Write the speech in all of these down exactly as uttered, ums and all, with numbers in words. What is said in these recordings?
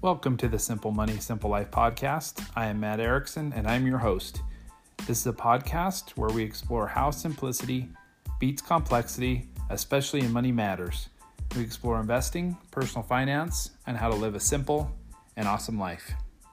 Welcome to the Simple Money, Simple Life podcast. I am Matt Erickson, and I'm your host. This is a podcast where we explore how simplicity beats complexity, especially in money matters. We explore investing, personal finance, and how to live a simple and awesome life.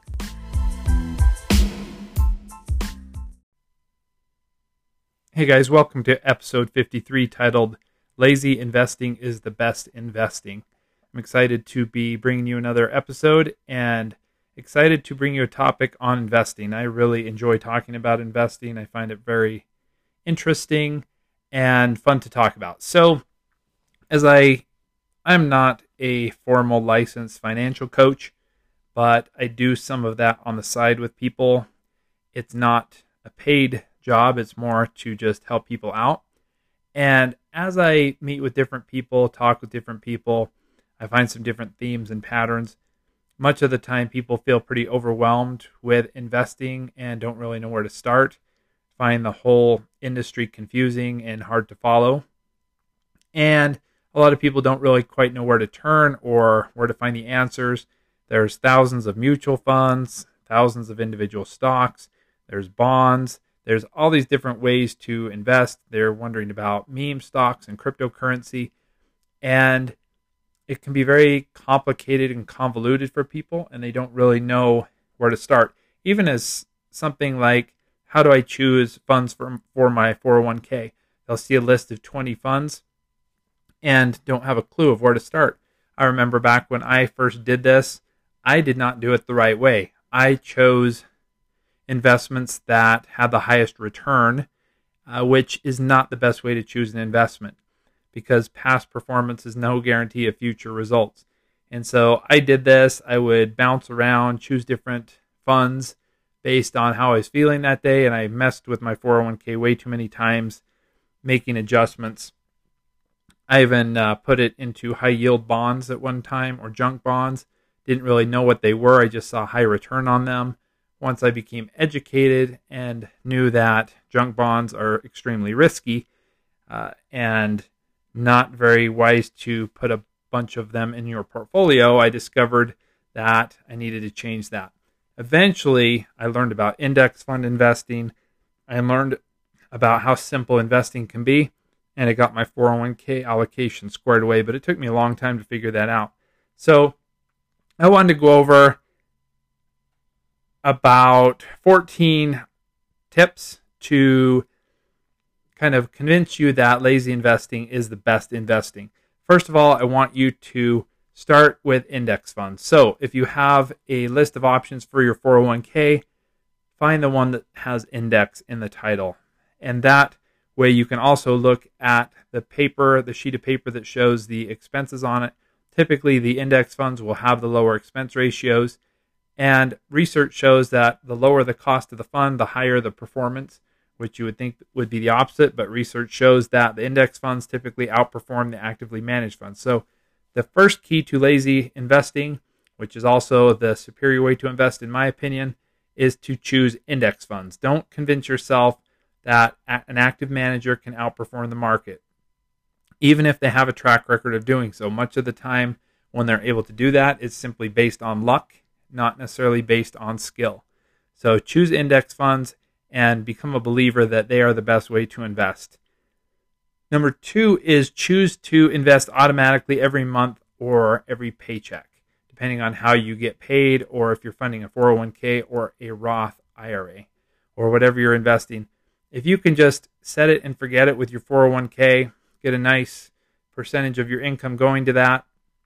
Hey guys, welcome to episode fifty-three titled Lazy Investing is the Best Investing. I'm excited to be bringing you another episode and excited to bring you a topic on investing. I really enjoy talking about investing. I find it very interesting and fun to talk about. So, as I, I'm not a formal licensed financial coach, but I do some of that on the side with people. It's not a paid job. It's more to just help people out. And as I meet with different people, talk with different people, I find some different themes and patterns. Much of the time, people feel pretty overwhelmed with investing and don't really know where to start. Find the whole industry confusing and hard to follow. And a lot of people don't really quite know where to turn or where to find the answers. There's thousands of mutual funds, thousands of individual stocks, there's bonds, there's all these different ways to invest. They're wondering about meme stocks and cryptocurrency. And it can be very complicated and convoluted for people, and they don't really know where to start. Even as something like, how do I choose funds for, for my four oh one k? They'll see a list of twenty funds and don't have a clue of where to start. I remember back when I first did this, I did not do it the right way. I chose investments that had the highest return, uh, which is not the best way to choose an investment, because past performance is no guarantee of future results. And so I did this. I would bounce around, choose different funds based on how I was feeling that day, and I messed with my four oh one k way too many times, making adjustments. I even uh, put it into high-yield bonds at one time, or junk bonds. Didn't really know what they were. I just saw high return on them. Once I became educated and knew that junk bonds are extremely risky, uh, and not very wise to put a bunch of them in your portfolio, I discovered that I needed to change that. Eventually, I learned about index fund investing. I learned about how simple investing can be, and I got my four oh one k allocation squared away, but it took me a long time to figure that out. So I wanted to go over about fourteen tips to kind of convince you that lazy investing is the best investing. First of all, I want you to start with index funds. So if you have a list of options for your four oh one k, find the one that has index in the title. And that way you can also look at the paper, the sheet of paper that shows the expenses on it. Typically, the index funds will have the lower expense ratios. And research shows that the lower the cost of the fund, the higher the performance, which you would think would be the opposite, but research shows that the index funds typically outperform the actively managed funds. So the first key to lazy investing, which is also the superior way to invest in my opinion, is to choose index funds. Don't convince yourself that an active manager can outperform the market, even if they have a track record of doing so. Much of the time when they're able to do that, it's simply based on luck, not necessarily based on skill. So choose index funds and become a believer that they are the best way to invest. Number two is choose to invest automatically every month or every paycheck, depending on how you get paid, or if you're funding a four oh one k or a Roth I R A, or whatever you're investing. If you can just set it and forget it with your four oh one k, get a nice percentage of your income going to that,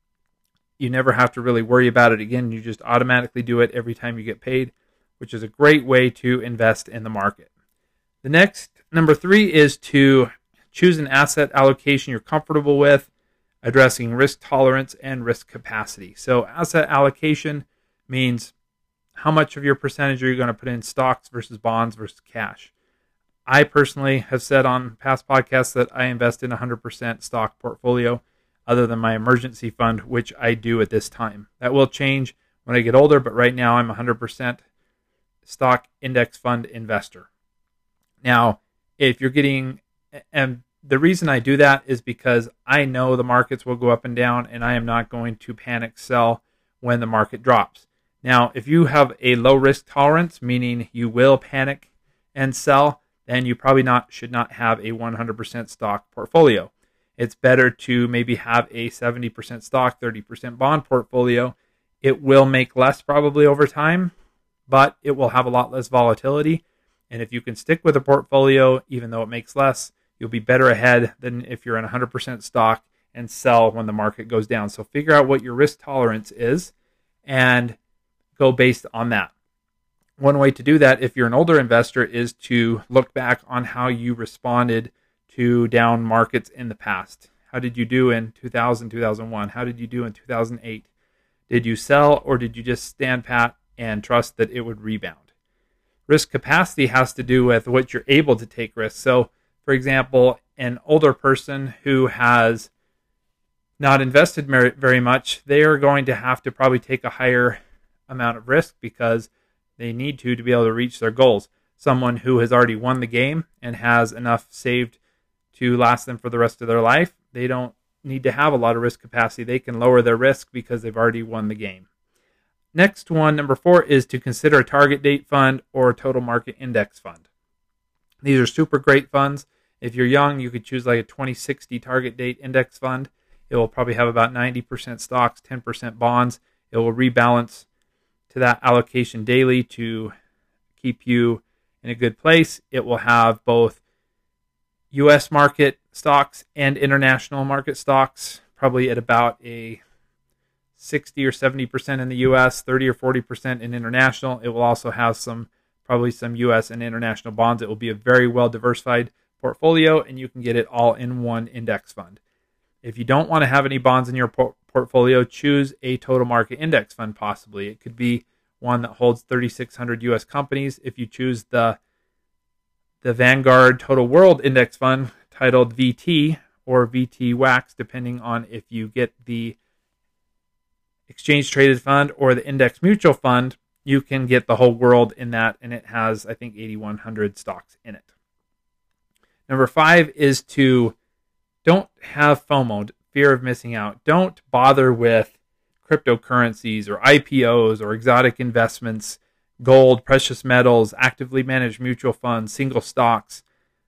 you never have to really worry about it again. You just automatically do it every time you get paid, which is a great way to invest in the market. The next, number three, is to choose an asset allocation you're comfortable with, addressing risk tolerance and risk capacity. So asset allocation means how much of your percentage are you going to put in stocks versus bonds versus cash. I personally have said on past podcasts that I invest in a one hundred percent stock portfolio, other than my emergency fund, which I do at this time. That will change when I get older, but right now I'm one hundred percent stock index fund investor. Now, if you're getting, and the reason I do that is because I know the markets will go up and down, and I am not going to panic sell when the market drops. Now, if you have a low risk tolerance, meaning you will panic and sell, then you probably not should not have a one hundred percent stock portfolio. It's better to maybe have a seventy percent stock, thirty percent bond portfolio. It will make less probably over time, but it will have a lot less volatility. And if you can stick with a portfolio, even though it makes less, you'll be better ahead than if you're in one hundred percent stock and sell when the market goes down. So figure out what your risk tolerance is and go based on that. One way to do that, if you're an older investor, is to look back on how you responded to down markets in the past. How did you do in two thousand, two thousand one? How did you do in two thousand eight? Did you sell, or did you just stand pat and trust that it would rebound? Risk capacity has to do with what you're able to take risks. So, for example, an older person who has not invested very much, they are going to have to probably take a higher amount of risk because they need to to be able to reach their goals. Someone who has already won the game and has enough saved to last them for the rest of their life, they don't need to have a lot of risk capacity. They can lower their risk because they've already won the game. Next one, number four, is to consider a target date fund or a total market index fund. These are super great funds. If you're young, you could choose like a twenty sixty target date index fund. It will probably have about ninety percent stocks, ten percent bonds. It will rebalance to that allocation daily to keep you in a good place. It will have both U S market stocks and international market stocks, probably at about a sixty or seventy percent in the U S, thirty or forty percent in international. It will also have some, probably some U S and international bonds. It will be a very well diversified portfolio, and you can get it all in one index fund. If you don't want to have any bonds in your por- portfolio, choose a total market index fund possibly. It could be one that holds thirty-six hundred U S companies. If you choose the the Vanguard Total World Index Fund titled V T or V T WAX, depending on if you get the exchange traded fund or the index mutual fund, you can get the whole world in that, and it has, I think, eighty-one hundred stocks in it. Number five is to don't have FOMO, fear of missing out. Don't bother with cryptocurrencies or I P Os or exotic investments, gold, precious metals, actively managed mutual funds, single stocks,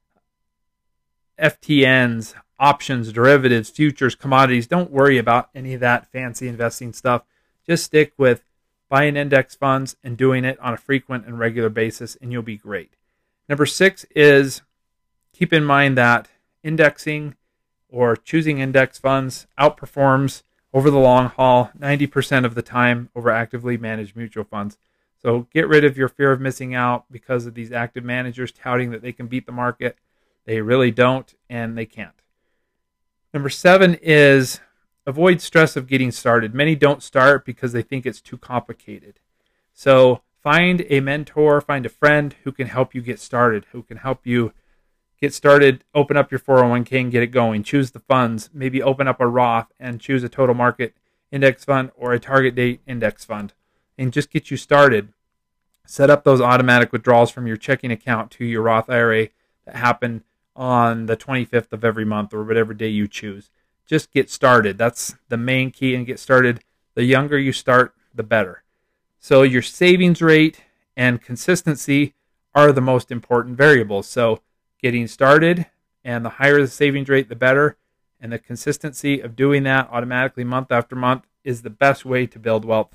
F T Ns, options, derivatives, futures, commodities. Don't worry about any of that fancy investing stuff. Just stick with buying index funds and doing it on a frequent and regular basis, and you'll be great. Number six is keep in mind that indexing or choosing index funds outperforms over the long haul ninety percent of the time over actively managed mutual funds. So get rid of your fear of missing out because of these active managers touting that they can beat the market. They really don't, and they can't. Number seven is avoid stress of getting started. Many don't start because they think it's too complicated. So find a mentor, find a friend who can help you get started, who can help you get started, open up your four oh one k and get it going. Choose the funds, maybe open up a Roth and choose a total market index fund or a target date index fund, and just get you started. Set up those automatic withdrawals from your checking account to your Roth I R A that happen on the twenty-fifth of every month or whatever day you choose. Just get started. That's the main key, and get started. The younger you start, the better. So your savings rate and consistency are the most important variables. So getting started, and the higher the savings rate, the better. And the consistency of doing that automatically month after month is the best way to build wealth.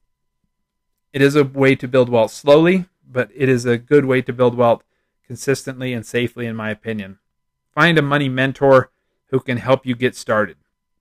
It is a way to build wealth slowly, but it is a good way to build wealth consistently and safely, in my opinion. Find a money mentor who can help you get started.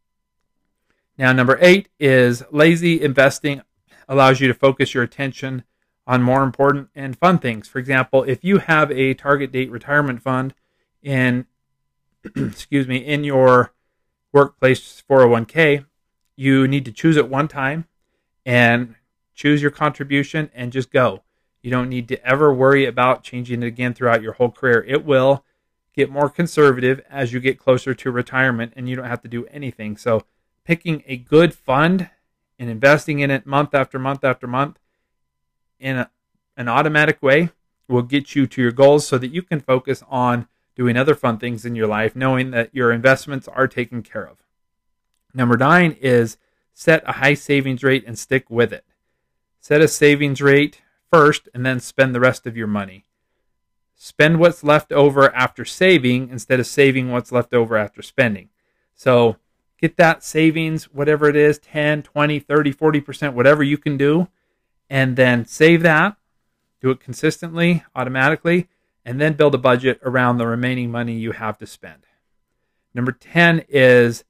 Now, number eight is lazy investing allows you to focus your attention on more important and fun things. For example, if you have a target date retirement fund in, excuse me, in your workplace four oh one k, you need to choose it one time and choose your contribution and just go. You don't need to ever worry about changing it again throughout your whole career. It will get more conservative as you get closer to retirement, and you don't have to do anything. So picking a good fund and investing in it month after month after month in a, an automatic way will get you to your goals so that you can focus on doing other fun things in your life, knowing that your investments are taken care of. Number nine is set a high savings rate and stick with it. Set a savings rate first and then spend the rest of your money. Spend what's left over after saving instead of saving what's left over after spending. So get that savings, whatever it is, ten, twenty, thirty, forty percent, whatever you can do, and then save that. Do it consistently, automatically, and then build a budget around the remaining money you have to spend. Number ten is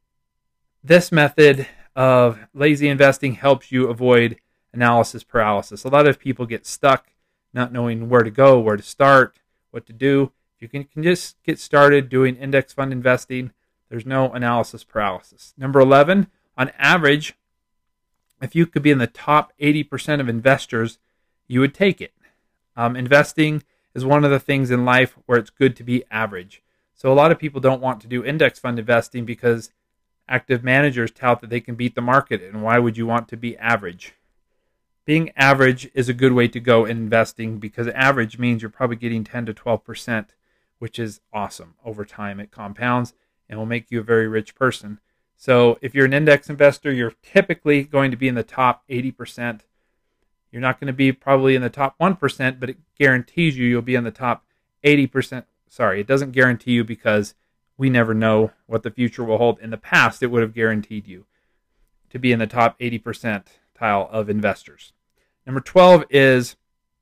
this method of lazy investing helps you avoid analysis paralysis. A lot of people get stuck not knowing where to go, where to start, what to do. If you can, can just get started doing index fund investing, there's no analysis paralysis. Number eleven, on average, if you could be in the top eighty percent of investors, you would take it. Um, investing is one of the things in life where it's good to be average. So a lot of people don't want to do index fund investing because active managers tout that they can beat the market. And why would you want to be average? Being average is a good way to go in investing because average means you're probably getting ten to twelve percent, which is awesome. Over time, it compounds and will make you a very rich person. So if you're an index investor, you're typically going to be in the top eighty percent. You're not going to be probably in the top one percent, but it guarantees you you'll be in the top eighty percent. Sorry, it doesn't guarantee you because we never know what the future will hold. In the past, it would have guaranteed you to be in the top eighty percentile of investors. Number twelve is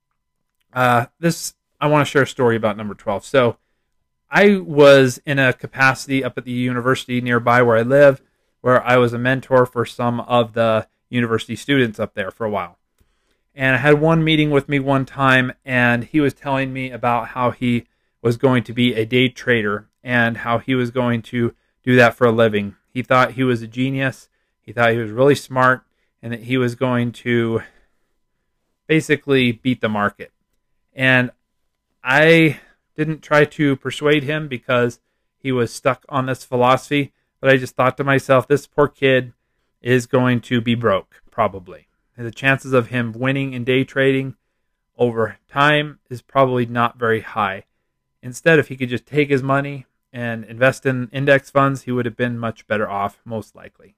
uh, this. I want to share a story about number twelve. So I was in a capacity up at the university nearby where I live, where I was a mentor for some of the university students up there for a while. And I had one meeting with me one time, and he was telling me about how he was going to be a day trader and how he was going to do that for a living. He thought he was a genius. He thought he was really smart and that he was going to basically beat the market. And I didn't try to persuade him because he was stuck on this philosophy, but I just thought to myself, this poor kid is going to be broke, probably. And the chances of him winning in day trading over time is probably not very high. Instead, if he could just take his money and invest in index funds, he would have been much better off, most likely.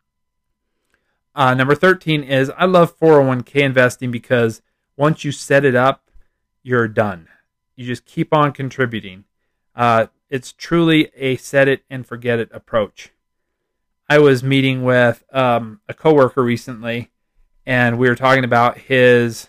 Uh, number thirteen is I love four oh one k investing because once you set it up, you're done. You just keep on contributing. Uh, it's truly a set it and forget it approach. I was meeting with um, a coworker recently, and we were talking about his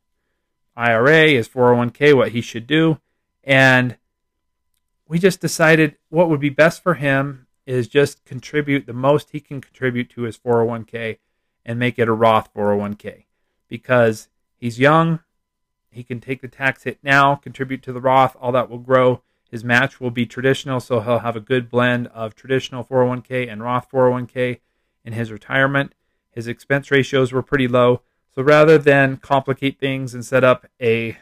I R A, his four oh one k, what he should do. And we just decided what would be best for him is just contribute the most he can contribute to his four oh one k and make it a Roth four oh one k. Because he's young, he can take the tax hit now, contribute to the Roth, all that will grow. His match will be traditional, so he'll have a good blend of traditional four oh one k and Roth four oh one k in his retirement. His expense ratios were pretty low. So rather than complicate things and set up a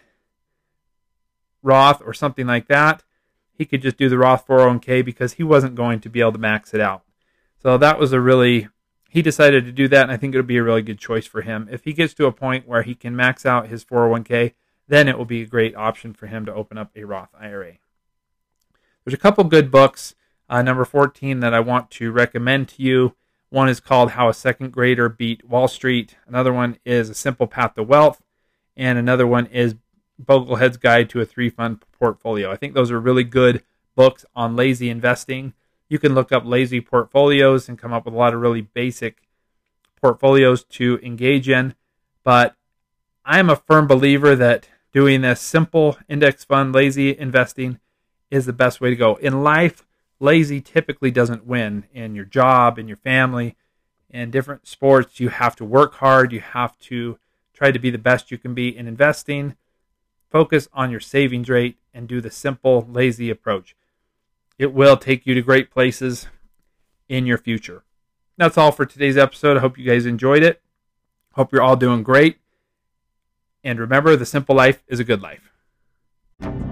Roth or something like that, he could just do the Roth four oh one k because he wasn't going to be able to max it out. So that was a really, he decided to do that, and I think it would be a really good choice for him. If he gets to a point where he can max out his four oh one k, then it will be a great option for him to open up a Roth I R A. There's a couple good books, uh, number fourteen, that I want to recommend to you. One is called How a Second Grader Beat Wall Street. Another one is A Simple Path to Wealth. And another one is Boglehead's Guide to a Three-Fund Portfolio. I think those are really good books on lazy investing. You can look up lazy portfolios and come up with a lot of really basic portfolios to engage in. But I'm a firm believer that doing this simple index fund, lazy investing is the best way to go. In life, lazy typically doesn't win. In your job, in your family, in different sports, you have to work hard. You have to try to be the best you can be. In investing, focus on your savings rate and do the simple, lazy approach. It will take you to great places in your future. That's all for today's episode. I hope you guys enjoyed it. Hope you're all doing great. And remember, the simple life is a good life.